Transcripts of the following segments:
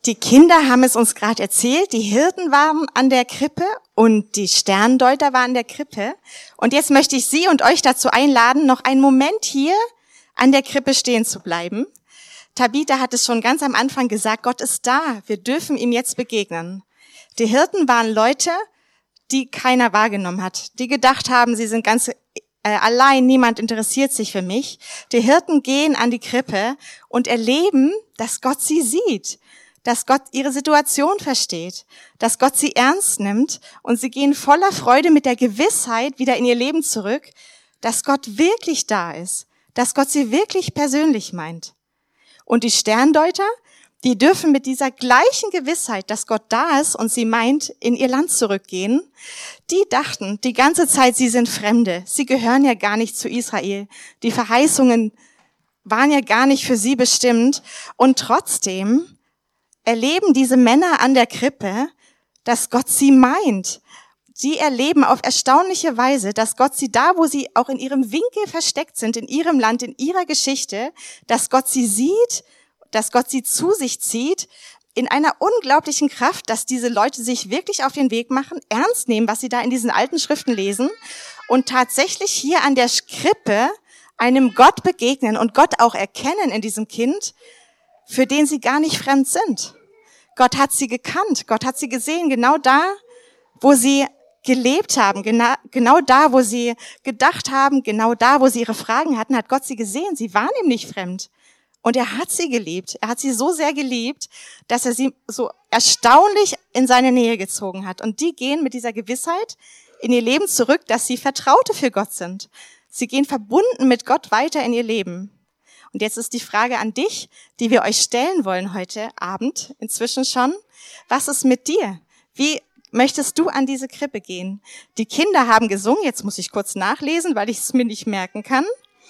Die Kinder haben es uns gerade erzählt, die Hirten waren an der Krippe und die Sterndeuter waren an der Krippe. Und jetzt möchte ich Sie und euch dazu einladen, noch einen Moment hier an der Krippe stehen zu bleiben. Tabitha hat es schon ganz am Anfang gesagt, Gott ist da, wir dürfen ihm jetzt begegnen. Die Hirten waren Leute, die keiner wahrgenommen hat, die gedacht haben, sie sind ganz allein, niemand interessiert sich für mich. Die Hirten gehen an die Krippe und erleben, dass Gott sie sieht, dass Gott ihre Situation versteht, dass Gott sie ernst nimmt und sie gehen voller Freude mit der Gewissheit wieder in ihr Leben zurück, dass Gott wirklich da ist, dass Gott sie wirklich persönlich meint. Und die Sterndeuter, die dürfen mit dieser gleichen Gewissheit, dass Gott da ist und sie meint, in ihr Land zurückgehen. Die dachten die ganze Zeit, sie sind Fremde, sie gehören ja gar nicht zu Israel. Die Verheißungen waren ja gar nicht für sie bestimmt und trotzdem erleben diese Männer an der Krippe, dass Gott sie meint. Sie erleben auf erstaunliche Weise, dass Gott sie da, wo sie auch in ihrem Winkel versteckt sind, in ihrem Land, in ihrer Geschichte, dass Gott sie sieht, dass Gott sie zu sich zieht, in einer unglaublichen Kraft, dass diese Leute sich wirklich auf den Weg machen, ernst nehmen, was sie da in diesen alten Schriften lesen und tatsächlich hier an der Krippe einem Gott begegnen und Gott auch erkennen in diesem Kind, für den sie gar nicht fremd sind. Gott hat sie gekannt, Gott hat sie gesehen, genau da, wo sie gelebt haben, genau da, wo sie gedacht haben, genau da, wo sie ihre Fragen hatten, hat Gott sie gesehen. Sie waren ihm nicht fremd. Und er hat sie geliebt. Er hat sie so sehr geliebt, dass er sie so erstaunlich in seine Nähe gezogen hat. Und die gehen mit dieser Gewissheit in ihr Leben zurück, dass sie Vertraute für Gott sind. Sie gehen verbunden mit Gott weiter in ihr Leben. Und jetzt ist die Frage an dich, die wir euch stellen wollen heute Abend, inzwischen schon. Was ist mit dir? Wie möchtest du an diese Krippe gehen? Die Kinder haben gesungen, jetzt muss ich kurz nachlesen, weil ich es mir nicht merken kann.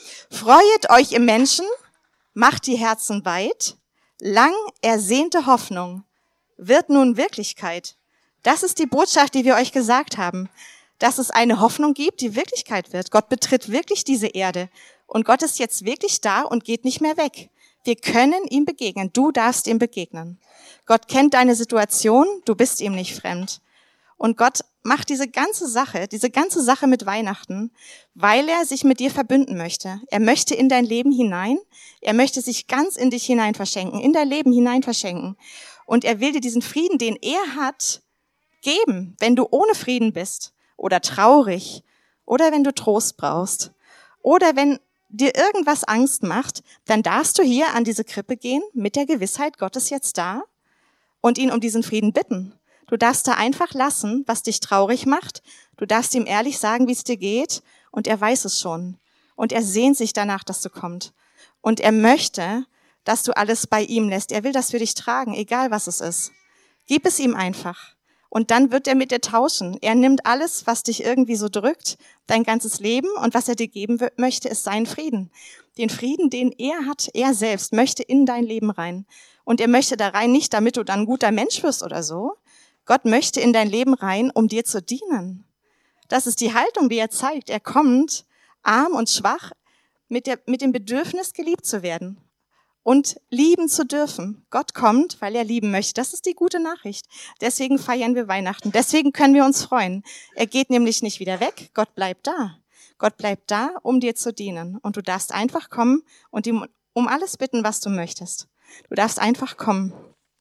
Freuet euch im Menschen, macht die Herzen weit, lang ersehnte Hoffnung wird nun Wirklichkeit. Das ist die Botschaft, die wir euch gesagt haben, dass es eine Hoffnung gibt, die Wirklichkeit wird. Gott betritt wirklich diese Erde. Und Gott ist jetzt wirklich da und geht nicht mehr weg. Wir können ihm begegnen. Du darfst ihm begegnen. Gott kennt deine Situation. Du bist ihm nicht fremd. Und Gott macht diese ganze Sache mit Weihnachten, weil er sich mit dir verbünden möchte. Er möchte in dein Leben hinein. Er möchte sich ganz in dich hinein verschenken, in dein Leben hinein verschenken. Und er will dir diesen Frieden, den er hat, geben, wenn du ohne Frieden bist oder traurig oder wenn du Trost brauchst oder wenn dir irgendwas Angst macht, dann darfst du hier an diese Krippe gehen mit der Gewissheit, Gott ist jetzt da und ihn um diesen Frieden bitten. Du darfst da einfach lassen, was dich traurig macht. Du darfst ihm ehrlich sagen, wie es dir geht und er weiß es schon. Und er sehnt sich danach, dass du kommst. Und er möchte, dass du alles bei ihm lässt. Er will das für dich tragen, egal was es ist. Gib es ihm einfach. Und dann wird er mit dir tauschen. Er nimmt alles, was dich irgendwie so drückt, dein ganzes Leben. Und was er dir geben möchte, ist seinen Frieden. Den Frieden, den er hat, er selbst, möchte in dein Leben rein. Und er möchte da rein nicht, damit du dann ein guter Mensch wirst oder so. Gott möchte in dein Leben rein, um dir zu dienen. Das ist die Haltung, die er zeigt. Er kommt, arm und schwach, mit dem Bedürfnis, geliebt zu werden. Und lieben zu dürfen. Gott kommt, weil er lieben möchte. Das ist die gute Nachricht. Deswegen feiern wir Weihnachten. Deswegen können wir uns freuen. Er geht nämlich nicht wieder weg. Gott bleibt da. Gott bleibt da, um dir zu dienen. Und du darfst einfach kommen und ihm um alles bitten, was du möchtest. Du darfst einfach kommen.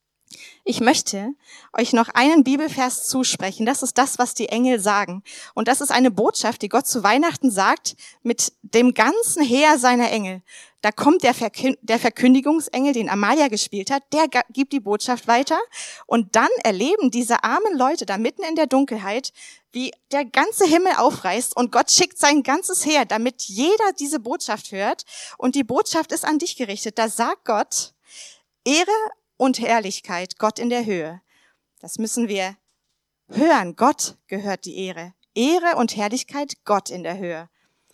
Ich möchte euch noch einen Bibelvers zusprechen. Das ist das, was die Engel sagen. Und das ist eine Botschaft, die Gott zu Weihnachten sagt, mit dem ganzen Heer seiner Engel. Da kommt der Verkündigungsengel, den Amalia gespielt hat, der gibt die Botschaft weiter. Und dann erleben diese armen Leute da mitten in der Dunkelheit, wie der ganze Himmel aufreißt und Gott schickt sein ganzes Heer, damit jeder diese Botschaft hört. Und die Botschaft ist an dich gerichtet. Da sagt Gott, Ehre und Herrlichkeit, Gott in der Höhe. Das müssen wir hören. Gott gehört die Ehre. Ehre und Herrlichkeit, Gott in der Höhe.